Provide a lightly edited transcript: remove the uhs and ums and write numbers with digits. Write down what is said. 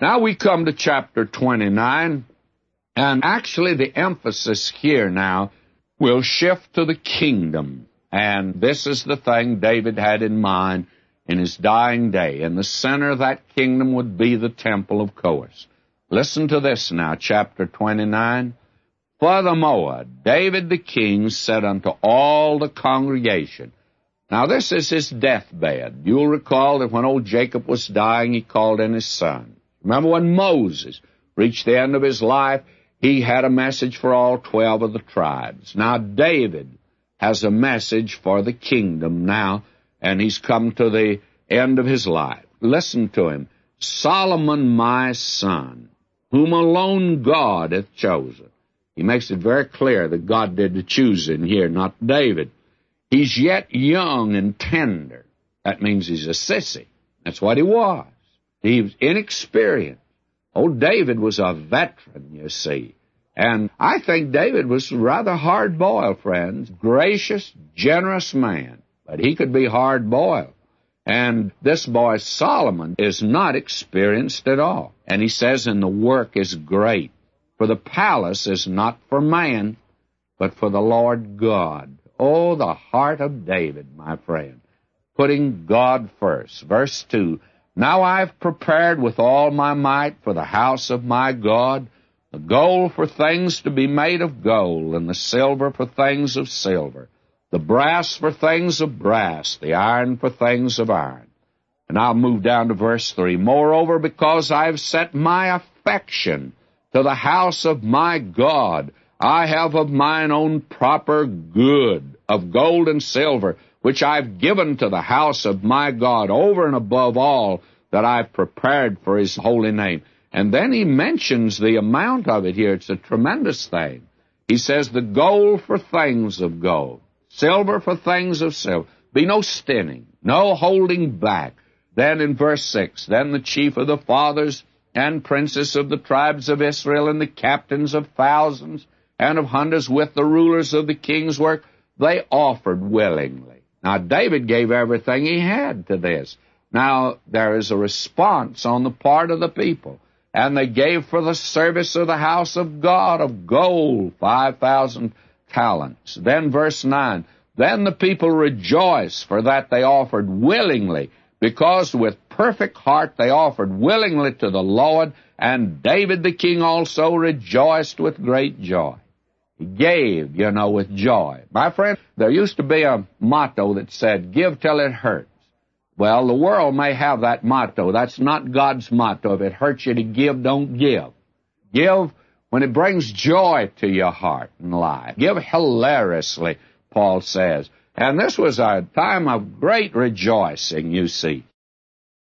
Now we come to chapter 29, and actually the emphasis here now will shift to the kingdom. And this is the thing David had in mind in his dying day. In the center of that kingdom would be the temple, of course. Listen to this now, chapter 29. Furthermore, David the king said unto all the congregation. Now this is his deathbed. You'll recall that when old Jacob was dying, he called in his son. Remember when Moses reached the end of his life, he had a message for all 12 of the tribes. Now David has a message for the kingdom now, and he's come to the end of his life. Listen to him. Solomon my son, whom alone God hath chosen. He makes it very clear that God did the choosing here, not David. He's yet young and tender. That means he's a sissy. That's what he was. He was inexperienced. Old David was a veteran, you see. And I think David was rather hard-boiled, friends. Gracious, generous man. But he could be hard-boiled. And this boy Solomon is not experienced at all. And he says, and the work is great. For the palace is not for man, but for the Lord God. Oh, the heart of David, my friend, putting God first. Verse 2, Now I have prepared with all my might for the house of my God, the gold for things to be made of gold, and the silver for things of silver, the brass for things of brass, the iron for things of iron. And I'll move down to verse 3. Moreover, because I have set my affection to the house of my God, I have of mine own proper good of gold and silver, which I've given to the house of my God over and above all that I've prepared for his holy name. And then he mentions the amount of it here. It's a tremendous thing. He says the gold for things of gold, silver for things of silver. Be no stinting, no holding back. Then in verse 6, Then the chief of the fathers and princes of the tribes of Israel and the captains of thousands and of hundreds with the rulers of the king's work, they offered willingly. Now, David gave everything he had to this. Now, there is a response on the part of the people. And they gave for the service of the house of God of gold 5,000 talents. Then verse 9, Then the people rejoiced for that they offered willingly, because with perfect heart they offered willingly to the Lord, and David the king also rejoiced with great joy. He gave, with joy. My friend, there used to be a motto that said, give till it hurts. Well, the world may have that motto. That's not God's motto. If it hurts you to give, don't give. Give when it brings joy to your heart and life. Give hilariously, Paul says. And this was a time of great rejoicing, you see.